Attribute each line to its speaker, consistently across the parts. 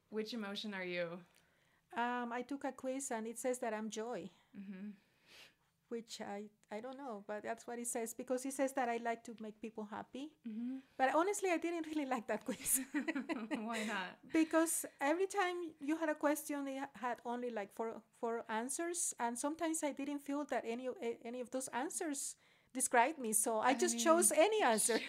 Speaker 1: Which emotion are you?
Speaker 2: I took a quiz and it says that I'm joy,
Speaker 1: Mm-hmm.
Speaker 2: which I don't know, but that's what it says because it says that I like to make people happy.
Speaker 1: Mm-hmm.
Speaker 2: But honestly, I didn't really like that quiz
Speaker 1: Why not?
Speaker 2: because every time you had a question, it had only like four answers, and sometimes I didn't feel that any of those answers described me, so I
Speaker 1: I
Speaker 2: just chose
Speaker 1: mean,
Speaker 2: any answer.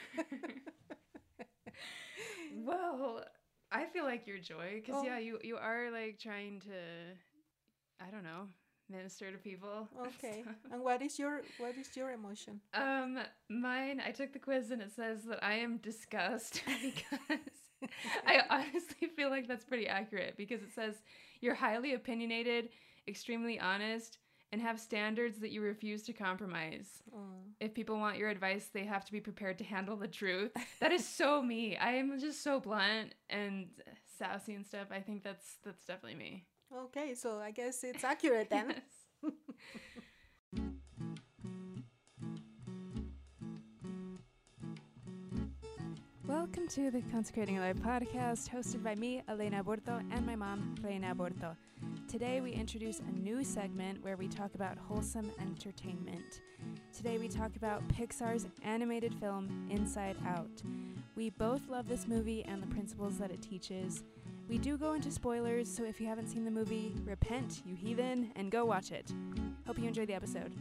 Speaker 1: well, I feel like you're joy because
Speaker 2: Oh,
Speaker 1: yeah, you are like trying to, I don't know, minister to people.
Speaker 2: okay.
Speaker 1: So,
Speaker 2: And what is your emotion?
Speaker 1: mine, I took the quiz and it says that I am disgust because I honestly feel like that's pretty accurate because it says you're highly opinionated, extremely honest, and have standards that you refuse to compromise.
Speaker 2: Oh.
Speaker 1: If people want your advice, they have to be prepared to handle the truth. That is so me. I am just so blunt and sassy and stuff. I think that's definitely me.
Speaker 2: Okay, so I guess it's accurate then.
Speaker 1: Yes. Welcome to the Consecrating a Life podcast, hosted by me, Elena Aborto, and my mom, Reina Aborto. Today we introduce a new segment where we talk about wholesome entertainment. Today we talk about Pixar's animated film, Inside Out. We both love this movie and the principles that it teaches. We do go into spoilers, so if you haven't seen the movie, repent, you heathen, and go watch it. Hope you enjoy the episode.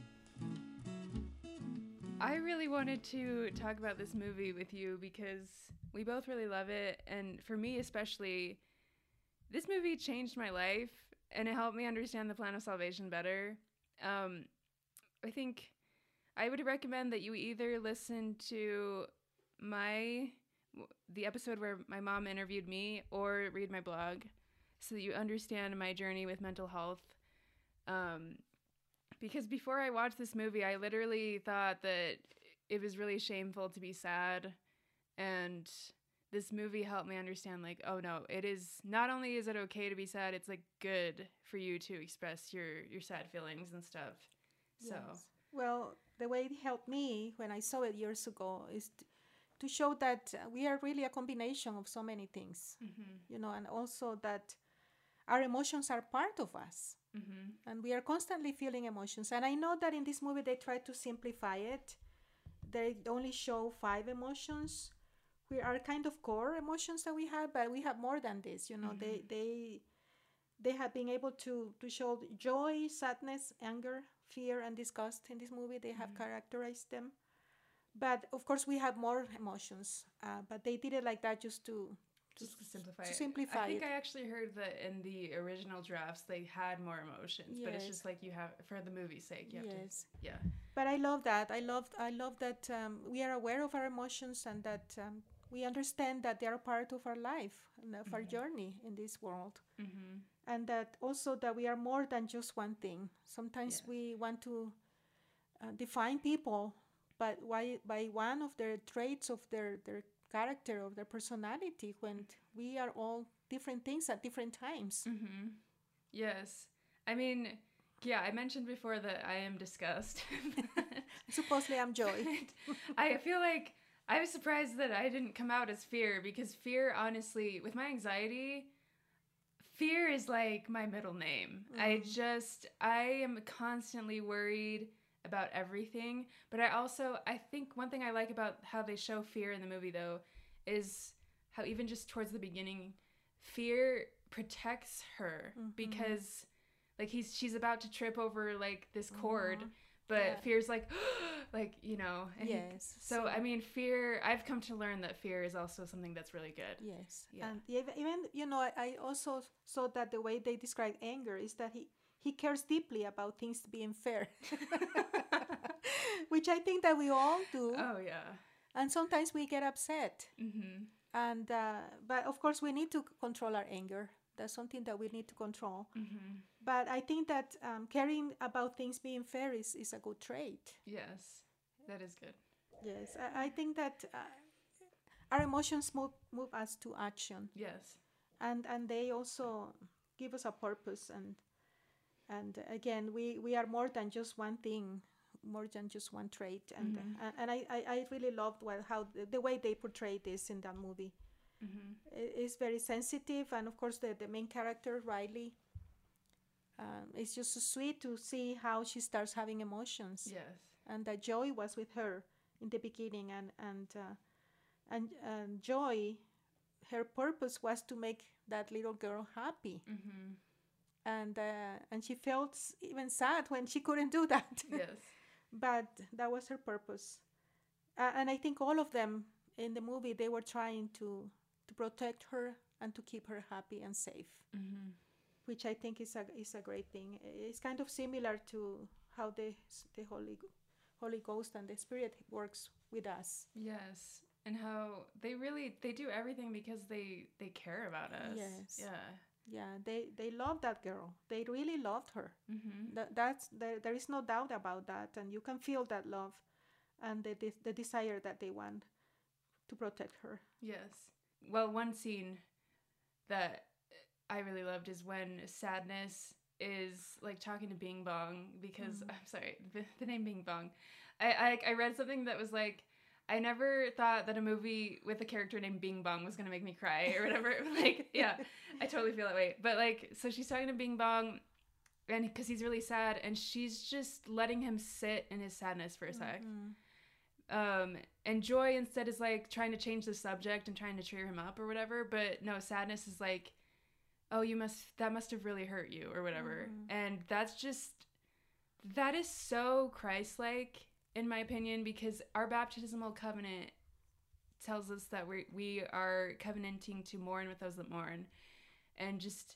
Speaker 1: I really wanted to talk about this movie with you because we both really love it. And for me, especially, this movie changed my life and it helped me understand the plan of salvation better. I think I would recommend that you either listen to the episode where my mom interviewed me or read my blog so that you understand my journey with mental health. Because before I watched this movie, I literally thought that it was really shameful to be sad. And this movie helped me understand, like, oh no, it is not only is it okay to be sad, it's like good for you to express your sad feelings and stuff. So,
Speaker 2: Yes. Well, the way it helped me when I saw it years ago is to show that we are really a combination of so many things, and also that our emotions are part of us. And we are constantly feeling emotions. And I know that in this movie they try to simplify it. They only show 5 emotions. We are kind of core emotions that we have, but we have more than this. They have been able to show joy, sadness, anger, fear, and disgust in this movie. They have characterized them. But of course, we have more emotions. But they did it like that to,
Speaker 1: just to simplify
Speaker 2: to
Speaker 1: it. I
Speaker 2: simplify
Speaker 1: think
Speaker 2: it.
Speaker 1: I actually heard that in the original drafts they had more emotions, but it's
Speaker 2: Yes.
Speaker 1: just like you have, for the movie's sake, you have to,
Speaker 2: Yes.
Speaker 1: yeah.
Speaker 2: But I love that. I love that we are aware of our emotions and that we understand that they are part of our life and of our journey in this world. And that also that we are more than just one thing. Sometimes
Speaker 1: Yes.
Speaker 2: we want to define people, but why by one of their traits of their character of their personality when we are all different things at different times.
Speaker 1: Yes. I mean, yeah, I mentioned before that I am disgust.
Speaker 2: Supposedly I'm joy.
Speaker 1: I feel like I was surprised that I didn't come out as fear because fear, honestly, with my anxiety, fear is like my middle name. I am constantly worried about everything. But I think one thing I like about how they show fear in the movie, though, is how even just towards the beginning, fear protects her because like she's about to trip over like this cord, but
Speaker 2: Yeah.
Speaker 1: fear's like like and
Speaker 2: Yes.
Speaker 1: so I mean fear, I've come to learn that fear is also something that's really good.
Speaker 2: Yes,
Speaker 1: Yeah.
Speaker 2: and even I also saw that the way they describe anger is that he cares deeply about things being fair, which I think that we all do,
Speaker 1: Oh yeah.
Speaker 2: and sometimes we get upset, and but of course we need to control our anger. That's something that we need to control. But I think that caring about things being fair is a good trait.
Speaker 1: Yes. That is good.
Speaker 2: Yes, I think that our emotions move us to action.
Speaker 1: Yes.
Speaker 2: And they also give us a purpose and again we are more than just one thing, more than just one trait, and I really loved how the way they portrayed this in that movie. is very sensitive, and of course the main character Riley, it's just so sweet to see how she starts having emotions.
Speaker 1: Yes.
Speaker 2: And that Joy was with her in the beginning, and Joy, her purpose was to make that little girl happy. And she felt even sad when she couldn't do that.
Speaker 1: Yes.
Speaker 2: But that was her purpose. And I think all of them in the movie, they were trying to protect her and to keep her happy and safe, which I think is a great thing. It's kind of similar to how the Holy Ghost and the Spirit works with us.
Speaker 1: Yes. And how they do everything because they care about us.
Speaker 2: Yes.
Speaker 1: Yeah.
Speaker 2: They love that girl. They really loved her. There is no doubt about that, and you can feel that love and the desire that they want to protect her.
Speaker 1: Yes. Well, one scene that I really loved is when Sadness is like talking to Bing Bong, because I'm sorry, the name Bing Bong. I read something that was like, I never thought that a movie with a character named Bing Bong was gonna make me cry or whatever. Like, yeah, I totally feel that way. But like, so she's talking to Bing Bong, and because he's really sad, and she's just letting him sit in his sadness for a sec. And Joy instead is like trying to change the subject and trying to cheer him up or whatever. But no, Sadness is like, oh, that must have really hurt you or whatever. And that is so Christ-like, in my opinion, because our baptismal covenant tells us that we are covenanting to mourn with those that mourn, and just,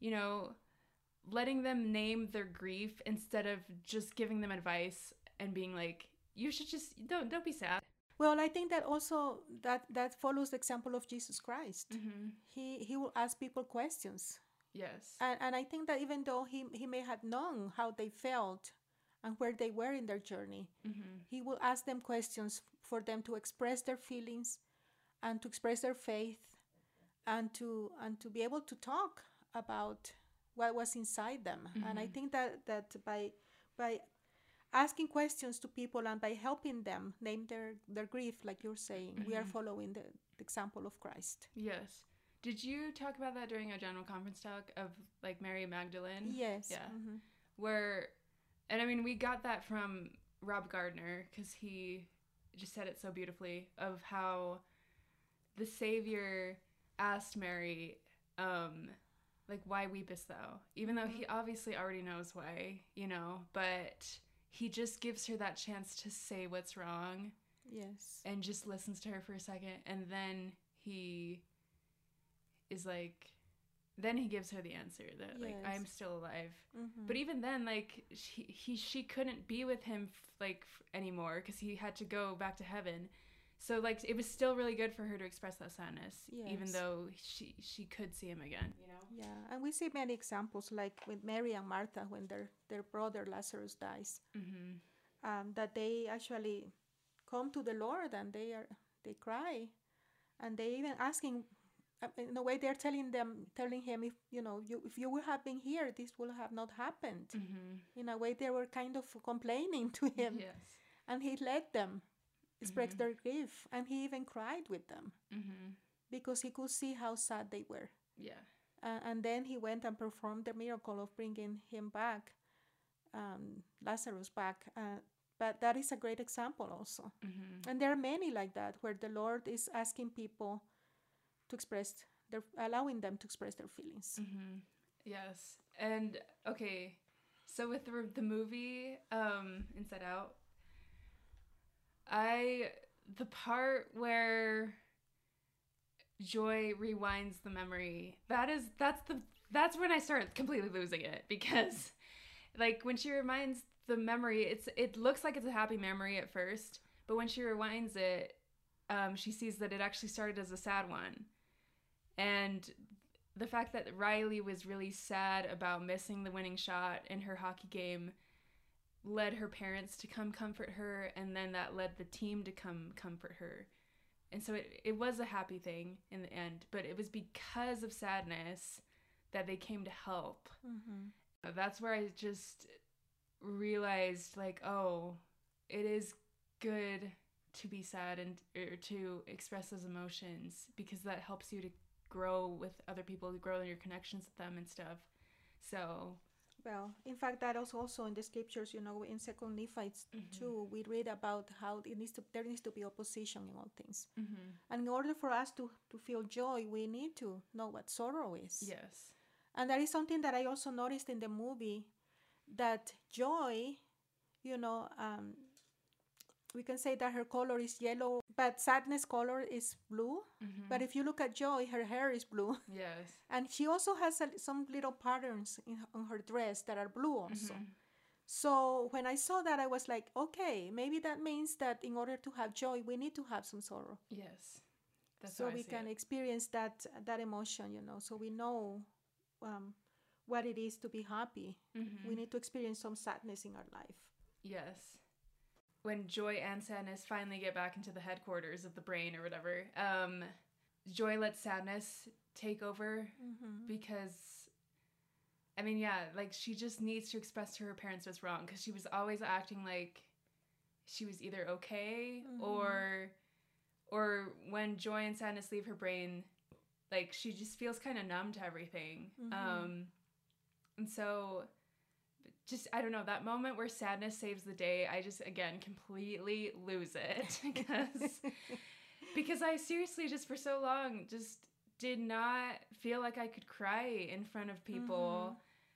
Speaker 1: letting them name their grief instead of just giving them advice and being like, you should just don't be sad.
Speaker 2: Well, I think that also that follows the example of Jesus Christ. He will ask people questions.
Speaker 1: Yes.
Speaker 2: And I think that even though he may have known how they felt and where they were in their journey, he will ask them questions for them to express their feelings and to express their faith and to be able to talk about what was inside them. And I think that by asking questions to people and by helping them name their grief, like you're saying, we are following the example of Christ.
Speaker 1: Yes. Did you talk about that during our general conference talk of like Mary Magdalene?
Speaker 2: Yes.
Speaker 1: Yeah. Where, and I mean, we got that from Rob Gardner, because he just said it so beautifully, of how the Savior asked Mary, like, why weepest thou? Even though he obviously already knows why, but he just gives her that chance to say what's wrong.
Speaker 2: Yes.
Speaker 1: And just listens to her for a second. And then he is like, then he gives her the answer that, like, I'm still alive. But even then, like, she couldn't be with him, anymore, because he had to go back to heaven. So, like, it was still really good for her to express that sadness, even though she could see him again,
Speaker 2: Yeah, and we see many examples, like with Mary and Martha, when their brother Lazarus dies, that they actually come to the Lord and they cry, and they even asking, in a way they're telling him, if you would have been here, this would have not happened. In a way they were kind of complaining to him.
Speaker 1: Yes.
Speaker 2: And he let them express their grief, and he even cried with them because he could see how sad they were.
Speaker 1: Yeah.
Speaker 2: And then he went and performed the miracle of bringing him back, Lazarus back. But that is a great example also. And there are many like that, where the Lord is asking people to allowing them to express their feelings.
Speaker 1: Yes. And okay, so with the movie Inside Out, the part where Joy rewinds the memory, that's when I start completely losing it, because like when she reminds the memory, it looks like it's a happy memory at first, but when she rewinds it, she sees that it actually started as a sad one. And the fact that Riley was really sad about missing the winning shot in her hockey game led her parents to come comfort her, and then that led the team to come comfort her. And so it was a happy thing in the end, but it was because of sadness that they came to help. That's where I just realized, like, oh, it is good to be sad and or to express those emotions, because that helps you to grow with other people, to grow in your connections with them and stuff. So
Speaker 2: Well, in fact, that is also in the scriptures. You know, in Second Nephi 2, we read about how there needs to be opposition in all things. And in order for us to feel joy, we need to know what sorrow is.
Speaker 1: yes.
Speaker 2: And that is something that I also noticed in the movie, that joy, you know, we can say that her color is yellow, but sadness color is blue. But if you look at Joy, her hair is blue.
Speaker 1: Yes.
Speaker 2: And she also has some little patterns on her dress that are blue also. So when I saw that, I was like, okay, maybe that means that in order to have joy, we need to have some sorrow.
Speaker 1: Yes. That's
Speaker 2: so
Speaker 1: how I
Speaker 2: we
Speaker 1: see
Speaker 2: can
Speaker 1: it.
Speaker 2: experience that emotion, you know, so we know what it is to be happy. We need to experience some sadness in our life.
Speaker 1: Yes. When Joy and Sadness finally get back into the headquarters of the brain or whatever, Joy lets Sadness take over because, I mean, yeah, like she just needs to express to her parents what's wrong, because she was always acting like she was either okay or when Joy and Sadness leave her brain, like she just feels kind of numb to everything. And so just, I don't know, that moment where Sadness saves the day, I just, again, completely lose it. because I seriously just for so long just did not feel like I could cry in front of people.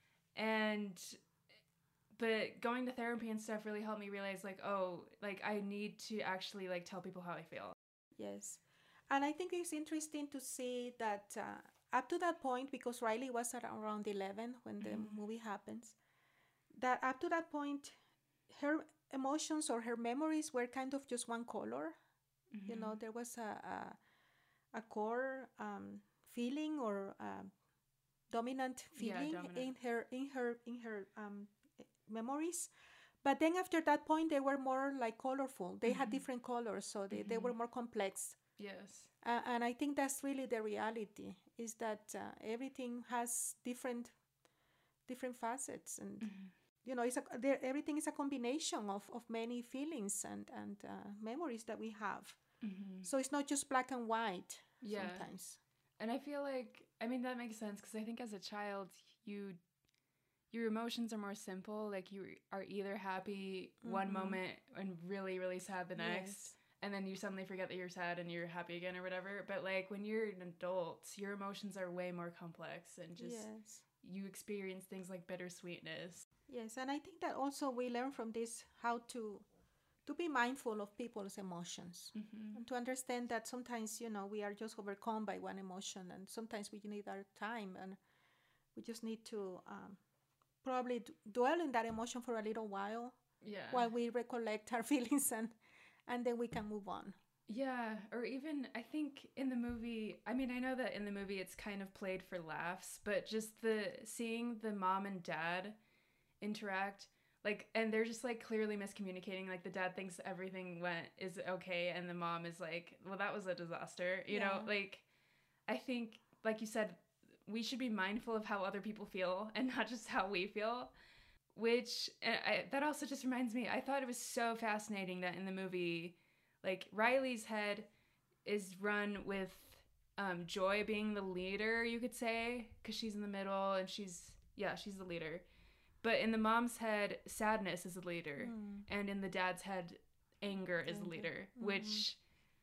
Speaker 1: But going to therapy and stuff really helped me realize, like, oh, like I need to actually like tell people how I feel.
Speaker 2: Yes. And I think it's interesting to see that up to that point, because Riley was around 11 when the movie happens, that up to that point, her emotions or her memories were kind of just one color. You know, there was a core feeling or dominant feeling in her memories. But then after that point, they were more like colorful. They had different colors, so they were more complex.
Speaker 1: Yes.
Speaker 2: And I think that's really the reality, is that everything has different facets. And, you know, everything is a combination of many feelings and memories that we have. So it's not just black and white sometimes.
Speaker 1: And I feel like, I mean, that makes sense, because I think as a child, your emotions are more simple. Like you are either happy one moment and really, really sad the next.
Speaker 2: Yes.
Speaker 1: And then you suddenly forget that you're sad and you're happy again or whatever. But like when you're an adult, your emotions are way more complex, and just you experience things like bittersweetness.
Speaker 2: Yes, and I think that also we learn from this how to be mindful of people's emotions, and to understand that sometimes, you know, we are just overcome by one emotion, and sometimes we need our time, and we just need to probably dwell in that emotion for a little while while we recollect our feelings, and then we can move on.
Speaker 1: Yeah, or even I think in the movie, I mean, I know that in the movie it's kind of played for laughs, but just seeing the mom and dad interact, like, and they're just like clearly miscommunicating. Like the dad thinks everything is okay, and the mom is like, well, that was a disaster, you know. Like I think, like you said, we should be mindful of how other people feel and not just how we feel. Which that also just reminds me, I thought it was so fascinating that in the movie, like Riley's head is run with Joy being the leader, you could say, because she's in the middle and she's the leader. But in the mom's head, Sadness is the leader, and in the dad's head, Anger is the leader, which,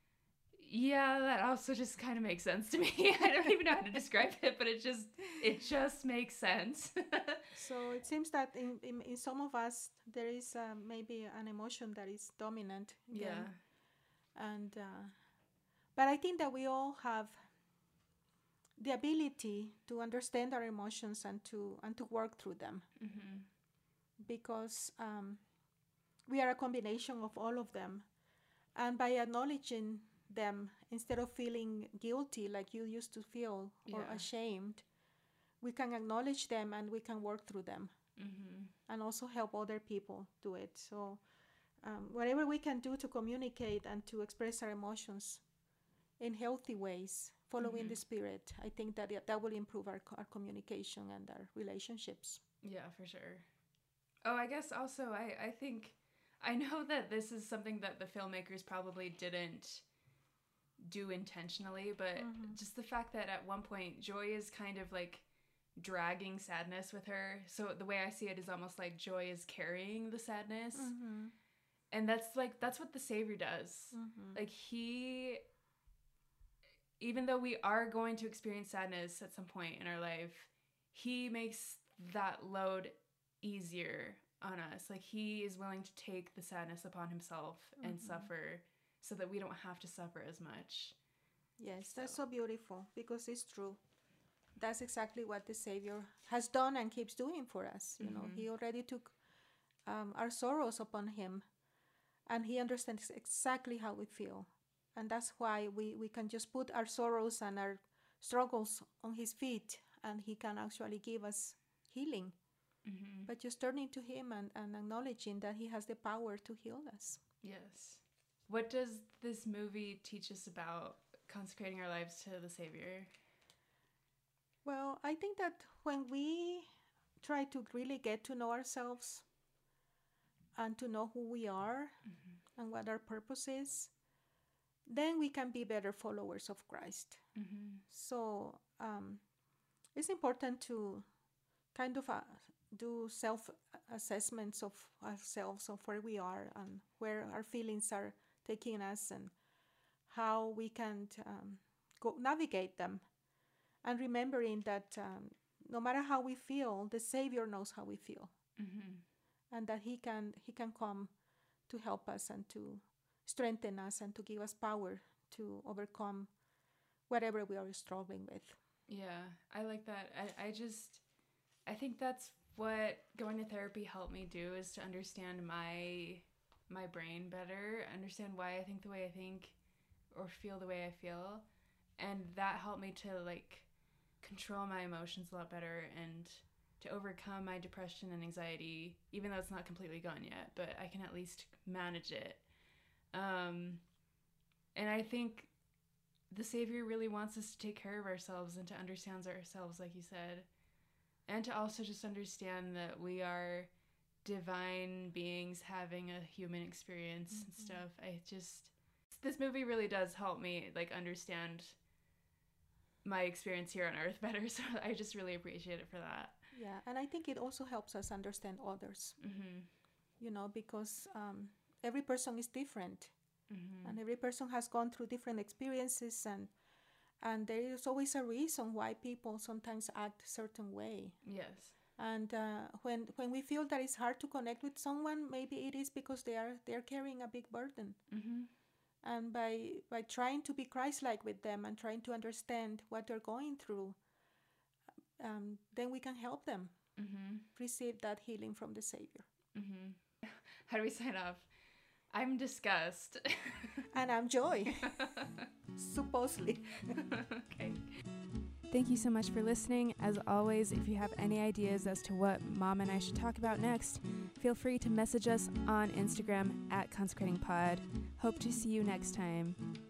Speaker 1: that also just kind of makes sense to me. I don't even know how to describe it, but it just makes sense.
Speaker 2: So it seems that in some of us, there is maybe an emotion that is dominant. Again. And but I think that we all have the ability to understand our emotions and to work through them, because we are a combination of all of them, and by acknowledging them instead of feeling guilty like you used to feel or ashamed, we can acknowledge them and we can work through them, and also help other people do it. So whatever we can do to communicate and to express our emotions in healthy ways, following the Spirit, I think that will improve our communication and our relationships.
Speaker 1: Yeah, for sure. Oh, I guess also I think I know that this is something that the filmmakers probably didn't do intentionally, but just the fact that at one point Joy is kind of like dragging sadness with her. So the way I see it is almost like Joy is carrying the sadness. And that's what the Savior does. Like he, even though we are going to experience sadness at some point in our life, he makes that load easier on us. Like he is willing to take the sadness upon himself and suffer so that we don't have to suffer as much.
Speaker 2: Yes, that's so beautiful, because it's true. That's exactly what the Savior has done and keeps doing for us. You know, he already took our sorrows upon him, and he understands exactly how we feel. And that's why we can just put our sorrows and our struggles on his feet, and he can actually give us healing. But just turning to him and acknowledging that he has the power to heal us.
Speaker 1: Yes. What does this movie teach us about consecrating our lives to the Savior?
Speaker 2: Well, I think that when we try to really get to know ourselves and to know who we are and what our purpose is, then we can be better followers of Christ. So it's important to kind of do self-assessments of ourselves, of where we are and where our feelings are taking us and how we can navigate them. And remembering that no matter how we feel, the Savior knows how we feel. And that he can come to help us and to strengthen us and to give us power to overcome whatever we are struggling with.
Speaker 1: Yeah, I like that. I think that's what going to therapy helped me do, is to understand my brain better, understand why I think the way I think or feel the way I feel. And that helped me to like control my emotions a lot better and to overcome my depression and anxiety, even though it's not completely gone yet, but I can at least manage it. And I think the Savior really wants us to take care of ourselves and to understand ourselves, like you said, and to also just understand that we are divine beings having a human experience and stuff. This movie really does help me like understand my experience here on earth better, so I just really appreciate it for that.
Speaker 2: Yeah, and I think it also helps us understand others, you know, because every person is different, and every person has gone through different experiences, and there is always a reason why people sometimes act a certain way.
Speaker 1: Yes.
Speaker 2: And when we feel that it's hard to connect with someone, maybe it is because they're carrying a big burden. And by trying to be Christ-like with them and trying to understand what they're going through, then we can help them receive that healing from the Savior.
Speaker 1: How do we sign off? I'm disgust.
Speaker 2: And I'm Joy. Supposedly.
Speaker 1: Okay. Thank you so much for listening. As always, if you have any ideas as to what Mom and I should talk about next, feel free to message us on Instagram @consecratingpod. Hope to see you next time.